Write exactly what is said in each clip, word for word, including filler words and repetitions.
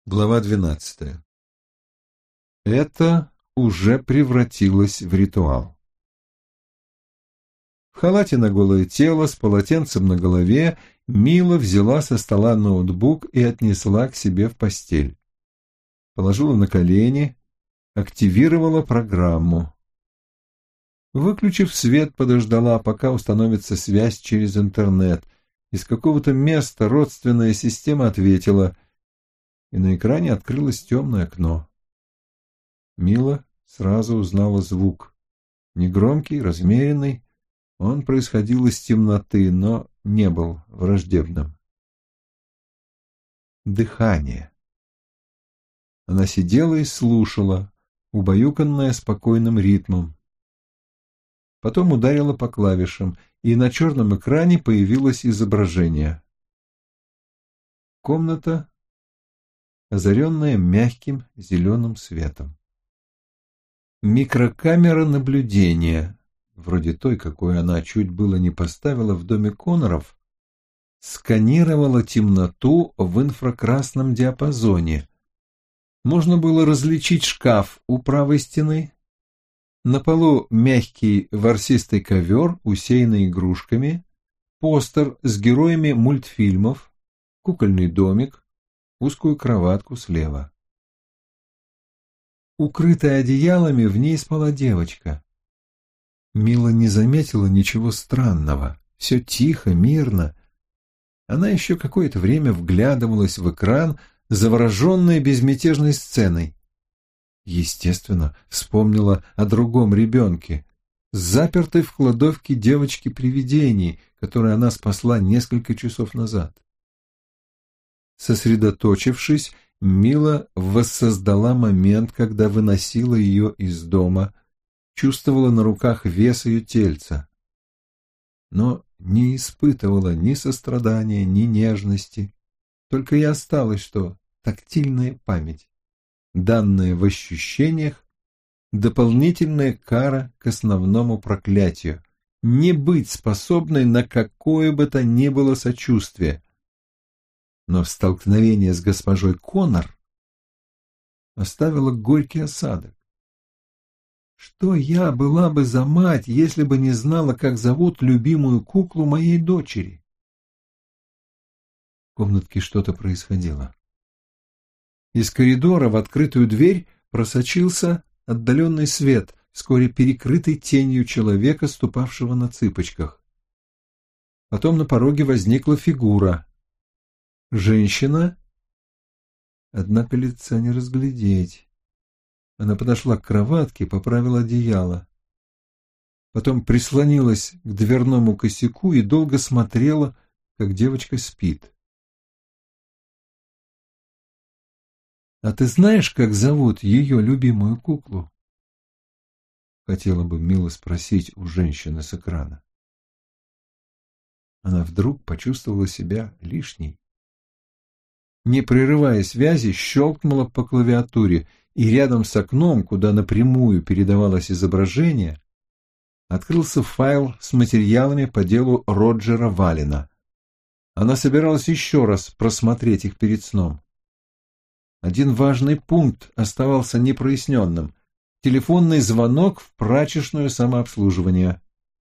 Глава двенадцатая. Это уже превратилось в ритуал. В халате на голое тело, с полотенцем на голове, Мила взяла со стола ноутбук и отнесла к себе в постель. Положила на колени, активировала программу. Выключив свет, подождала, пока установится связь через интернет. Из какого-то места родственная система ответила, и на экране открылось темное окно. Мила сразу узнала звук. Негромкий, размеренный, он происходил из темноты, но не был враждебным. Дыхание. Она сидела и слушала, убаюканная спокойным ритмом. Потом ударила по клавишам, и на черном экране появилось изображение. Комната, озаренная мягким зеленым светом. Микрокамера наблюдения, вроде той, какой она чуть было не поставила в доме Конноров, сканировала темноту в инфракрасном диапазоне. Можно было различить шкаф у правой стены. На полу мягкий ворсистый ковер, усеянный игрушками, постер с героями мультфильмов, кукольный домик, узкую кроватку слева. Укрытая одеялами, в ней спала девочка. Мила не заметила ничего странного. Все тихо, мирно. Она еще какое-то время вглядывалась в экран, завороженная безмятежной сценой. Естественно, вспомнила о другом ребенке, запертой в кладовке девочки-привидений, которую она спасла несколько часов назад. Сосредоточившись, Мила воссоздала момент, когда выносила ее из дома, чувствовала на руках вес ее тельца, но не испытывала ни сострадания, ни нежности, только и осталось, что тактильная память, данная в ощущениях, дополнительная кара к основному проклятию, не быть способной на какое бы то ни было сочувствие. Но столкновение с госпожой Коннор оставило горький осадок. Что я была бы за мать, если бы не знала, как зовут любимую куклу моей дочери? В комнатке что-то происходило. Из коридора в открытую дверь просочился отдаленный свет, вскоре перекрытый тенью человека, ступавшего на цыпочках. Потом на пороге возникла фигура. Женщина, однако лица не разглядеть. Она подошла к кроватке, поправила одеяло. Потом прислонилась к дверному косяку и долго смотрела, как девочка спит. «А ты знаешь, как зовут ее любимую куклу?» Хотела бы Мила спросить у женщины с экрана. Она вдруг почувствовала себя лишней. Не прерывая связи, щелкнула по клавиатуре, и рядом с окном, куда напрямую передавалось изображение, открылся файл с материалами по делу Роджера Валена. Она собиралась еще раз просмотреть их перед сном. Один важный пункт оставался непроясненным — телефонный звонок в прачечную самообслуживания.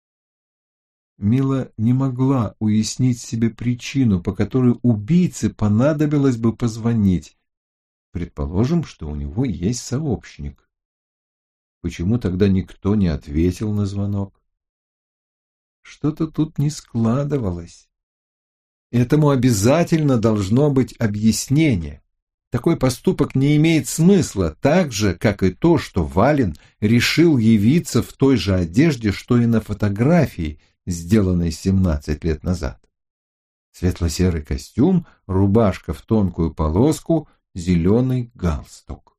Мила не могла уяснить себе причину, по которой убийце понадобилось бы позвонить. Предположим, что у него есть сообщник. Почему тогда никто не ответил на звонок? Что-то тут не складывалось. Этому обязательно должно быть объяснение. Такой поступок не имеет смысла, так же, как и то, что Вален решил явиться в той же одежде, что и на фотографии, сделанной семнадцать лет назад. Светло-серый костюм, рубашка в тонкую полоску, зеленый галстук.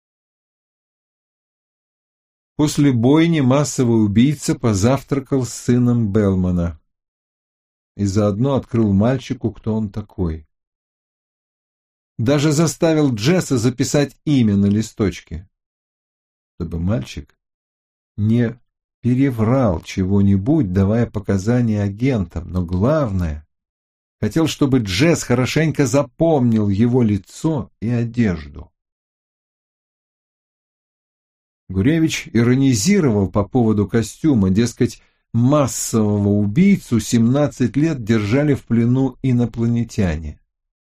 После бойни массовый убийца позавтракал с сыном Белмана и заодно открыл мальчику, кто он такой. Даже заставил Джесса записать имя на листочке, чтобы мальчик не переврал чего-нибудь, давая показания агентам, но главное, Хотел, чтобы Джесс хорошенько запомнил его лицо и одежду. Гуревич иронизировал по поводу костюма, дескать, массового убийцу семнадцать лет держали в плену инопланетяне.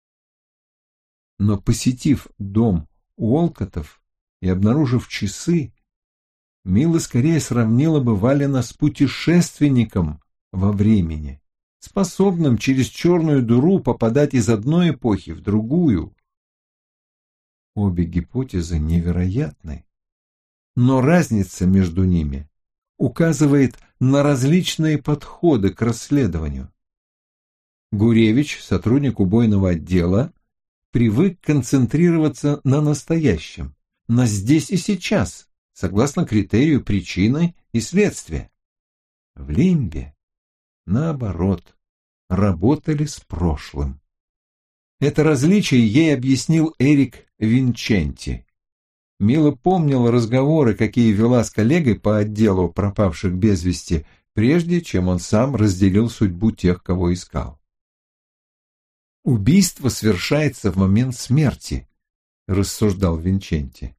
Но, посетив дом Уолкоттов и обнаружив часы, Мила скорее сравнила бы Валена с путешественником во времени, способным через черную дыру попадать из одной эпохи в другую. Обе гипотезы невероятны, но разница между ними указывает на различные подходы к расследованию. Гуревич, сотрудник убойного отдела, привык концентрироваться на настоящем, на здесь и сейчас, согласно критерию причины и следствия. В Лимбе, наоборот, работали с прошлым. Это различие ей объяснил Эрик Винченти. Мила помнила разговоры, какие вела с коллегой по отделу пропавших без вести, прежде чем он сам разделил судьбу тех, кого искал. «Убийство совершается в момент смерти», — рассуждал Винченти.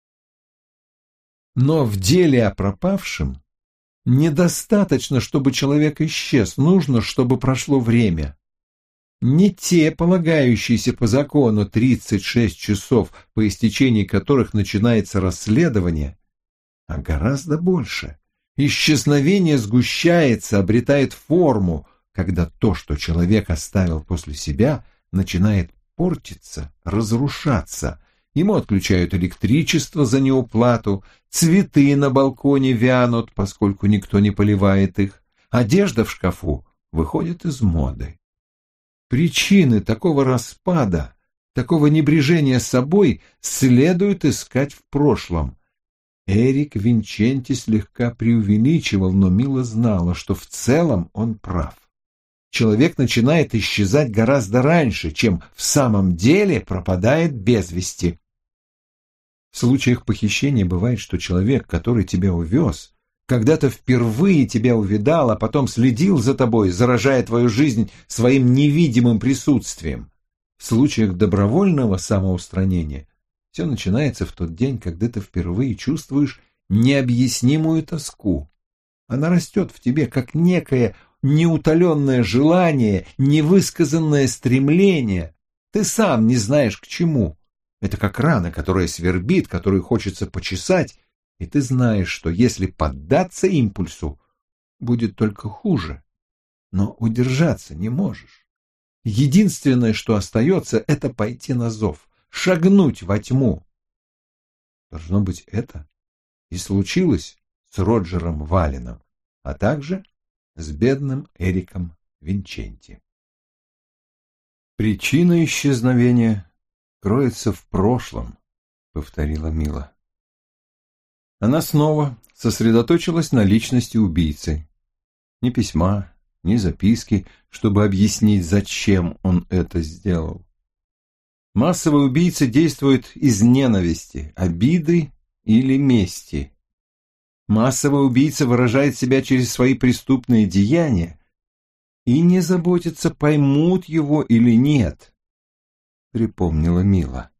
«Но в деле о пропавшем недостаточно, чтобы человек исчез, нужно, чтобы прошло время. Не те, полагающиеся по закону тридцать шесть часов, по истечении которых начинается расследование, а гораздо больше. Исчезновение сгущается, обретает форму, когда то, что человек оставил после себя, начинает портиться, разрушаться. Ему отключают электричество за неуплату, цветы на балконе вянут, поскольку никто не поливает их, одежда в шкафу выходит из моды. Причины такого распада, такого небрежения собой следует искать в прошлом. Эрик Винченти слегка преувеличивал, но Мила знала, что в целом он прав. Человек начинает исчезать гораздо раньше, чем в самом деле пропадает без вести. В случаях похищения бывает, что человек, который тебя увез, когда-то впервые тебя увидал, а потом следил за тобой, заражая твою жизнь своим невидимым присутствием. В случаях добровольного самоустранения все начинается в тот день, когда ты впервые чувствуешь необъяснимую тоску. Она растет в тебе, как некое неутоленное желание, невысказанное стремление. Ты сам не знаешь к чему. Это как рана, которая свербит, которую хочется почесать, и ты знаешь, что если поддаться импульсу, будет только хуже, но удержаться не можешь. Единственное, что остается, это пойти на зов, шагнуть во тьму. Должно быть, это и случилось с Роджером Валеном, а также с бедным Эриком Винченти. «Причина исчезновения кроется в прошлом», — повторила Мила. Она снова сосредоточилась на личности убийцы. Ни письма, ни записки, чтобы объяснить, зачем он это сделал. Массовый убийца действует из ненависти, обиды или мести. Массовый убийца выражает себя через свои преступные деяния и не заботится, поймут его или нет, припомнила Мила.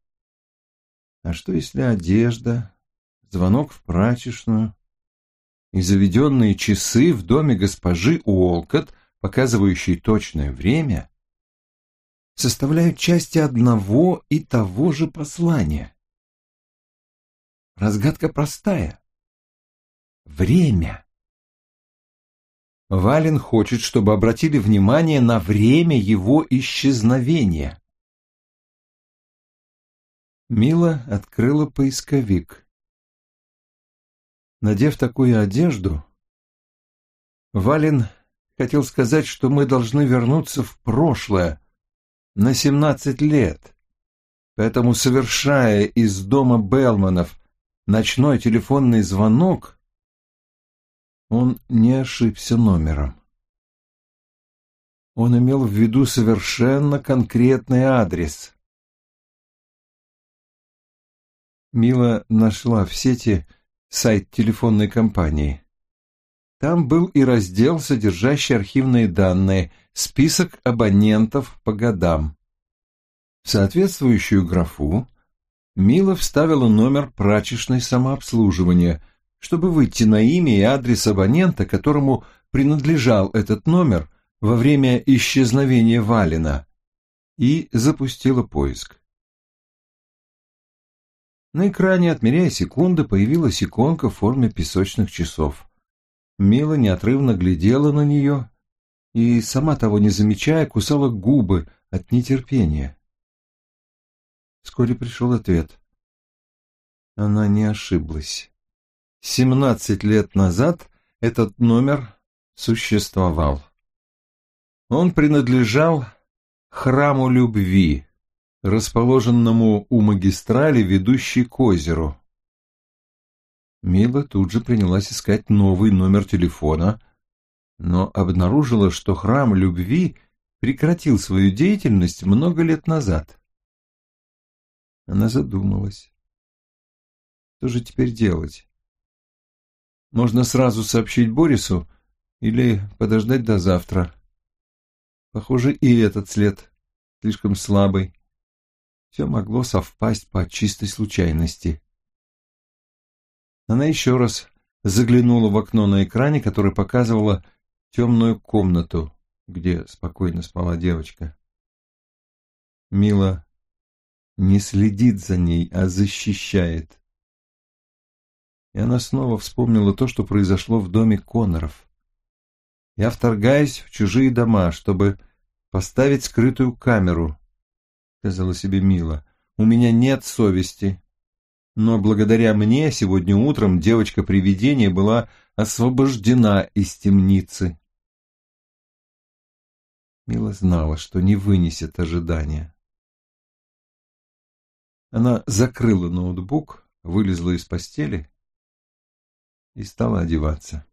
А что если одежда, звонок в прачечную и заведенные часы в доме госпожи Уолкотт, показывающие точное время, составляют части одного и того же послания? Разгадка простая. Время. Вален хочет, чтобы обратили внимание на время его исчезновения. Мила открыла поисковик. Надев такую одежду, Вален хотел сказать, что мы должны вернуться в прошлое на семнадцать лет. Поэтому, совершая из дома Белманов ночной телефонный звонок, он не ошибся номером. Он имел в виду совершенно конкретный адрес. Мила нашла в сети сайт телефонной компании. Там был и раздел, содержащий архивные данные, «Список абонентов по годам». В соответствующую графу Мила вставила номер прачечной самообслуживания, чтобы выйти на имя и адрес абонента, которому принадлежал этот номер во время исчезновения Валина, и запустила поиск. На экране, отмеряя секунды, появилась иконка в форме песочных часов. Мила неотрывно глядела на нее и, сама того не замечая, кусала губы от нетерпения. Вскоре пришел ответ. Она не ошиблась. Семнадцать лет назад этот номер существовал. Он принадлежал храму любви, расположенному у магистрали, ведущей к озеру. Мила тут же принялась искать новый номер телефона, но обнаружила, что храм любви прекратил свою деятельность много лет назад. Она задумалась. Что же теперь делать? Можно сразу сообщить Борису или подождать до завтра. Похоже, и этот след слишком слабый. Все могло совпасть по чистой случайности. Она еще раз заглянула в окно на экране, которое показывало темную комнату, где спокойно спала девочка. Мила не следит за ней, а защищает. И она снова вспомнила то, что произошло в доме Конноров. «Я вторгаюсь в чужие дома, чтобы поставить скрытую камеру», — сказала себе Мила. «У меня нет совести. Но благодаря мне сегодня утром девочка-привидение была освобождена из темницы». Мила знала, что не вынесет ожидания. Она закрыла ноутбук, вылезла из постели и стала одеваться.